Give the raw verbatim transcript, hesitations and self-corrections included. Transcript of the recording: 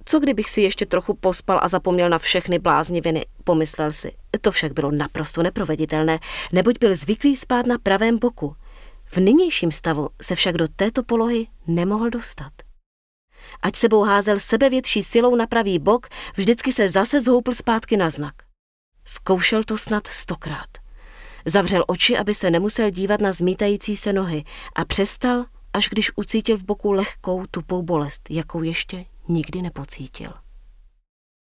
Co kdybych si ještě trochu pospal a zapomněl na všechny blázniviny, pomyslel si. To však bylo naprosto neproveditelné, neboť byl zvyklý spát na pravém boku. V nynějším stavu se však do této polohy nemohl dostat. Ať sebou házel sebevětší silou na pravý bok, vždycky se zase zhoupl zpátky na znak. Zkoušel to snad stokrát. Zavřel oči, aby se nemusel dívat na zmítající se nohy a přestal, až když ucítil v boku lehkou, tupou bolest, jakou ještě nikdy nepocítil.